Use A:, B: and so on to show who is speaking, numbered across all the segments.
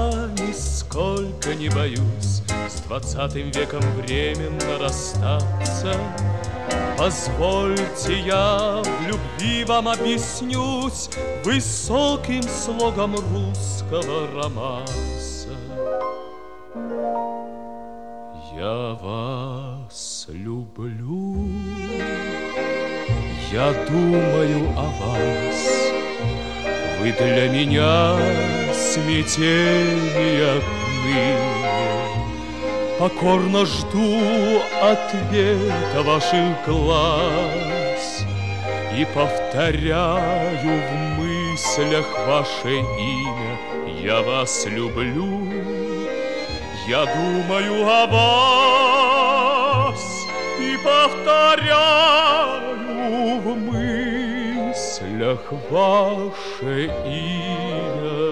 A: я нисколько не боюсь с 20 веком временно расстаться. Позвольте, я в любви вам объяснюсь высоким слогом русского романса. Я вас люблю, я думаю о вас. Вы для меня смятения отныне. Покорно жду ответа ваших глаз и повторяю в мыслях ваше имя. Я вас люблю, я думаю о вас и повторяю в мыслях ваше имя.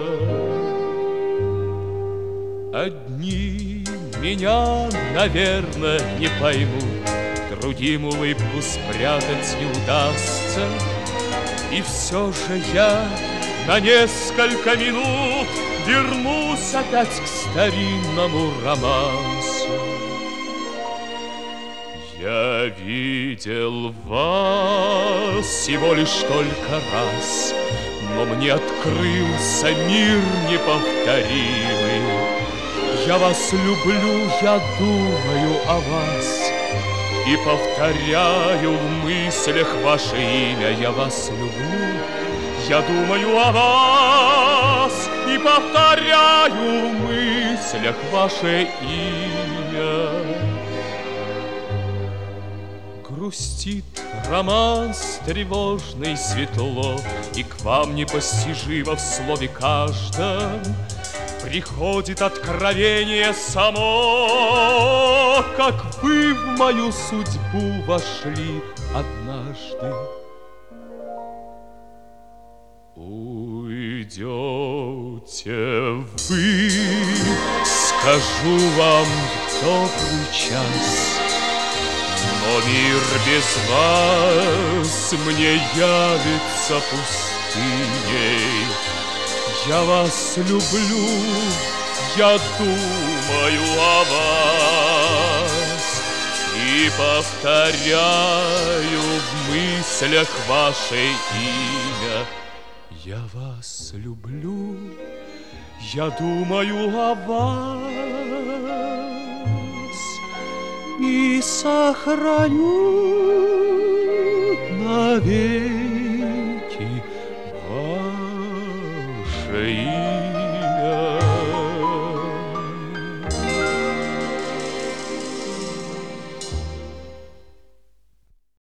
A: Одни меня, наверное, не поймут, другим улыбку спрятать не удастся. И все же я на несколько минут вернусь опять к старинному романсу. Я видел вас всего лишь только раз, но мне открылся мир неповторимый. Я вас люблю, я думаю о вас и повторяю в мыслях ваше имя. Я вас люблю, я думаю о вас и повторяю в мыслях ваше имя. Грустит романс тревожный светло, и к вам непостижимо в слове каждом приходит откровение само, как вы в мою судьбу вошли однажды. Уйдете вы, скажу вам в добрый час, но мир без вас мне явится пустыней. Я вас люблю, я думаю о вас и повторяю в мыслях ваше имя. Я вас люблю, я думаю о вас и сохраню навеки